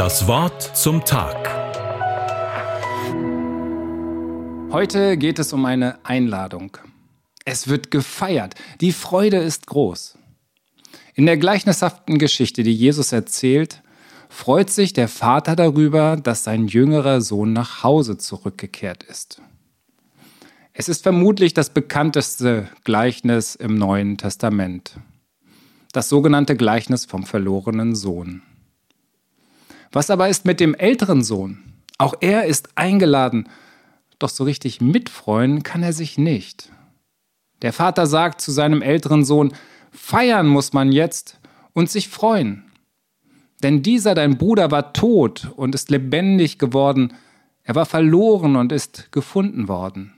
Das Wort zum Tag. Heute geht es um eine Einladung. Es wird gefeiert. Die Freude ist groß. In der gleichnishaften Geschichte, die Jesus erzählt, freut sich der Vater darüber, dass sein jüngerer Sohn nach Hause zurückgekehrt ist. Es ist vermutlich das bekannteste Gleichnis im Neuen Testament. Das sogenannte Gleichnis vom verlorenen Sohn. Was aber ist mit dem älteren Sohn? Auch er ist eingeladen, doch so richtig mitfreuen kann er sich nicht. Der Vater sagt zu seinem älteren Sohn: Feiern muss man jetzt und sich freuen. Denn dieser, dein Bruder, war tot und ist lebendig geworden. Er war verloren und ist gefunden worden.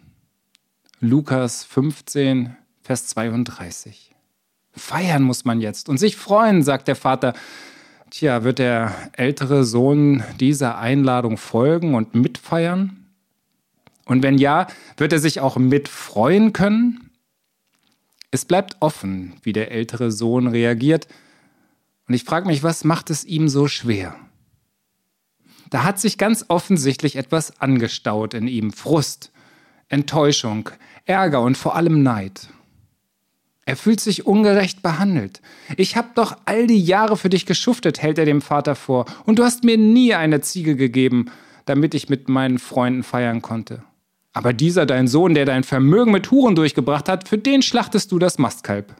Lukas 15, Vers 32. Feiern muss man jetzt und sich freuen, sagt der Vater. Tja, wird der ältere Sohn dieser Einladung folgen und mitfeiern? Und wenn ja, wird er sich auch mitfreuen können? Es bleibt offen, wie der ältere Sohn reagiert. Und ich frage mich, was macht es ihm so schwer? Da hat sich ganz offensichtlich etwas angestaut in ihm. Frust, Enttäuschung, Ärger und vor allem Neid. Er fühlt sich ungerecht behandelt. Ich habe doch all die Jahre für dich geschuftet, hält er dem Vater vor. Und du hast mir nie eine Ziege gegeben, damit ich mit meinen Freunden feiern konnte. Aber dieser, dein Sohn, der dein Vermögen mit Huren durchgebracht hat, für den schlachtest du das Mastkalb.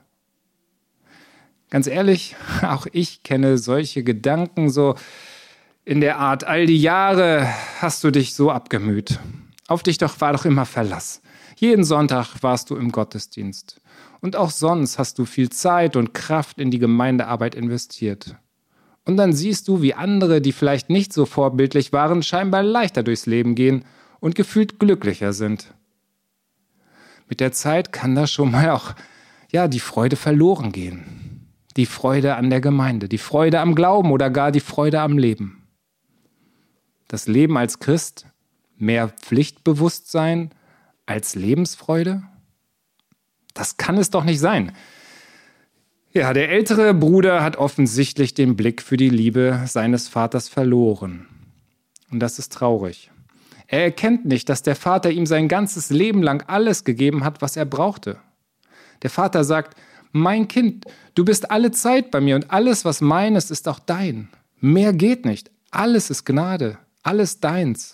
Ganz ehrlich, auch ich kenne solche Gedanken so in der Art: All die Jahre hast du dich so abgemüht. Auf dich war doch immer Verlass. Jeden Sonntag warst du im Gottesdienst. Und auch sonst hast du viel Zeit und Kraft in die Gemeindearbeit investiert. Und dann siehst du, wie andere, die vielleicht nicht so vorbildlich waren, scheinbar leichter durchs Leben gehen und gefühlt glücklicher sind. Mit der Zeit kann da schon mal auch die Freude verloren gehen. Die Freude an der Gemeinde, die Freude am Glauben oder gar die Freude am Leben. Das Leben als Christ, mehr Pflichtbewusstsein als Lebensfreude? Das kann es doch nicht sein. Ja, der ältere Bruder hat offensichtlich den Blick für die Liebe seines Vaters verloren. Und das ist traurig. Er erkennt nicht, dass der Vater ihm sein ganzes Leben lang alles gegeben hat, was er brauchte. Der Vater sagt: Mein Kind, du bist alle Zeit bei mir und alles, was mein ist, ist auch dein. Mehr geht nicht. Alles ist Gnade. Alles deins.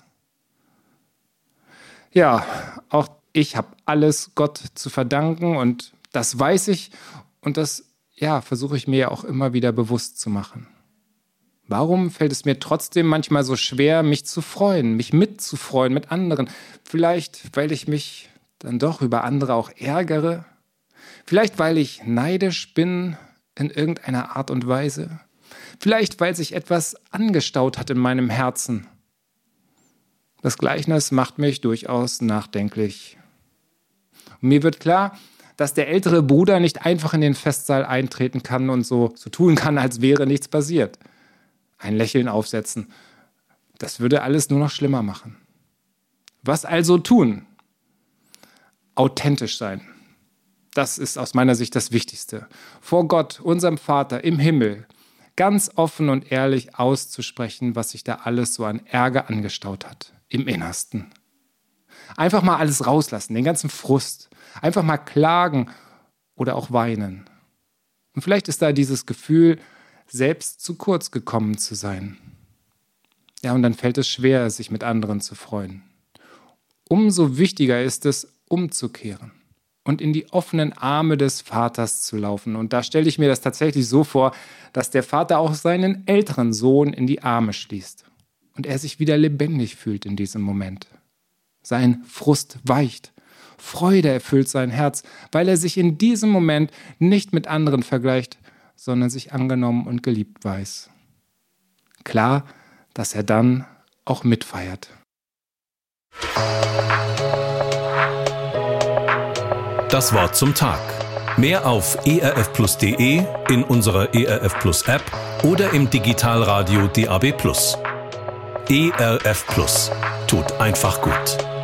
Ja, auch ich habe alles Gott zu verdanken und das weiß ich und das versuche ich mir ja auch immer wieder bewusst zu machen. Warum fällt es mir trotzdem manchmal so schwer, mich zu freuen, mich mitzufreuen mit anderen? Vielleicht, weil ich mich dann doch über andere auch ärgere? Vielleicht, weil ich neidisch bin in irgendeiner Art und Weise? Vielleicht, weil sich etwas angestaut hat in meinem Herzen? Das Gleichnis macht mich durchaus nachdenklich. Und mir wird klar, dass der ältere Bruder nicht einfach in den Festsaal eintreten kann und so tun kann, als wäre nichts passiert. Ein Lächeln aufsetzen, das würde alles nur noch schlimmer machen. Was also tun? Authentisch sein. Das ist aus meiner Sicht das Wichtigste. Vor Gott, unserem Vater im Himmel, ganz offen und ehrlich auszusprechen, was sich da alles so an Ärger angestaut hat, im Innersten. Einfach mal alles rauslassen, den ganzen Frust. Einfach mal klagen oder auch weinen. Und vielleicht ist da dieses Gefühl, selbst zu kurz gekommen zu sein. Ja, und dann fällt es schwer, sich mit anderen zu freuen. Umso wichtiger ist es, umzukehren und in die offenen Arme des Vaters zu laufen. Und da stelle ich mir das tatsächlich so vor, dass der Vater auch seinen älteren Sohn in die Arme schließt und er sich wieder lebendig fühlt in diesem Moment. Sein Frust weicht, Freude erfüllt sein Herz, weil er sich in diesem Moment nicht mit anderen vergleicht, sondern sich angenommen und geliebt weiß. Klar, dass er dann auch mitfeiert. Das Wort zum Tag. Mehr auf erfplus.de, in unserer ERF Plus App oder im Digitalradio DAB+. ERF Plus. Tut einfach gut.